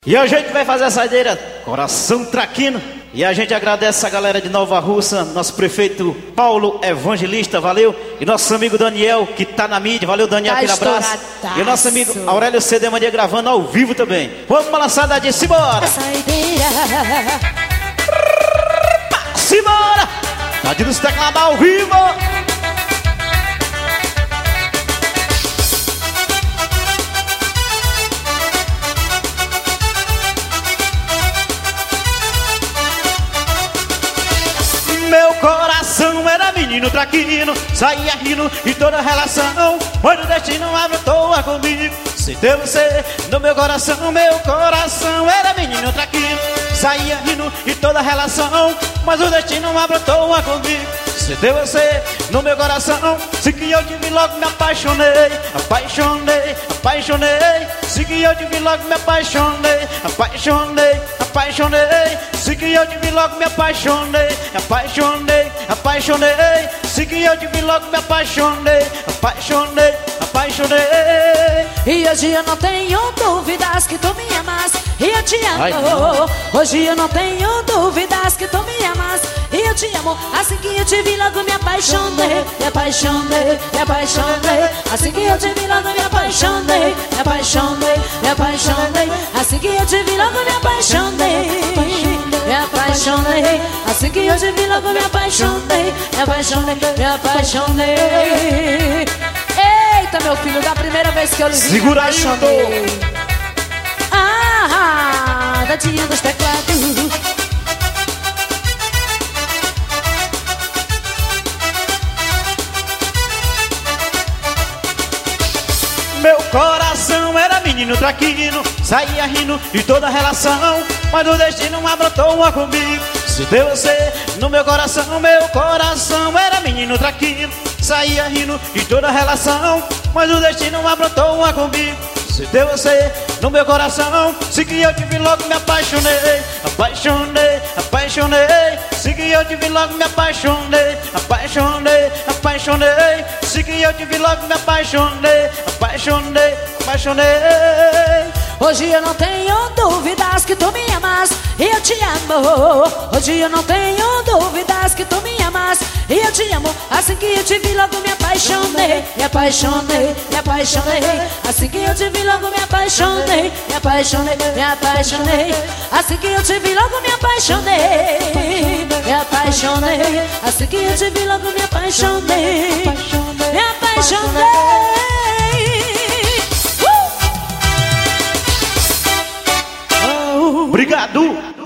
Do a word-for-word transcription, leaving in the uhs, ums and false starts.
E hoje a gente vai fazer a saideira Coração Traquino. E a gente agradece a galera de Nova Russa, nosso prefeito Paulo Evangelista, valeu. E nosso amigo Daniel, que tá na mídia, valeu Daniel, tá aquele abraço. E o nosso amigo Aurélio C D Mania gravando ao vivo também. Vamos balançar da disso, simbora! Saideira. Simbora! Tadinho dos teclados ao vivo! Meu coração era menino traquino, saía rindo de toda relação, mas o destino abriu toa comigo. Sem ter você no meu coração, meu coração era menino traquino, saía rindo de toda relação, mas o destino abriu toa comigo. Sem ter você no meu coração, se que eu te vi logo me apaixonei, apaixonei, apaixonei. Se que eu te vi logo me apaixonei, apaixonei, apaixonei. Se que eu te vi logo me apaixonei, apaixonei, apaixonei. Se que eu te vi logo me apaixonei, apaixonei, apaixonei. E hoje eu não tenho dúvidas que tu me amas e eu te amo. Ai, hoje eu não tenho dúvidas que tu me amas e eu te amo. Assim que eu te vi logo me apaixonei, me apaixonei, me apaixonei. Assim que eu te vi logo me apaixonei, me apaixonei, me apaixonei. Assim que eu te vi logo me apaixonei, me apaixonei. Assim que eu te vi logo me apaixonei, me apaixonei, me apaixonei. Eita, meu filho, da primeira vez que eu lhe vi, segura aí, ah, dadinha dos teclados. Meu coração era menino traquino, saía rindo de toda relação, mas o destino abrotou uma comigo. Se deu você no meu coração, meu coração era menino traquino, saía rindo de toda relação, mas o destino abrotou uma comigo. Se deu você no meu coração, se que eu te vi logo me apaixonei, apaixonei, apaixonei. Se que eu te vi logo me apaixonei, apaixonei, apaixonei. Se que eu te vi logo me apaixonei, apaixonei, apaixonei. Hoje eu não tenho dúvidas que tu me amas e eu te amo. Hoje eu não tenho dúvidas que tu me amas e eu te amo. Assim que eu te vi logo me apaixonei, me apaixonei, me apaixonei. Assim que eu te vi logo me apaixonei, me apaixonei, me apaixonei. Assim que eu te vi logo me apaixonei, me apaixonei. Assim que eu te vi logo me apaixonei, me apaixonei. Obrigado!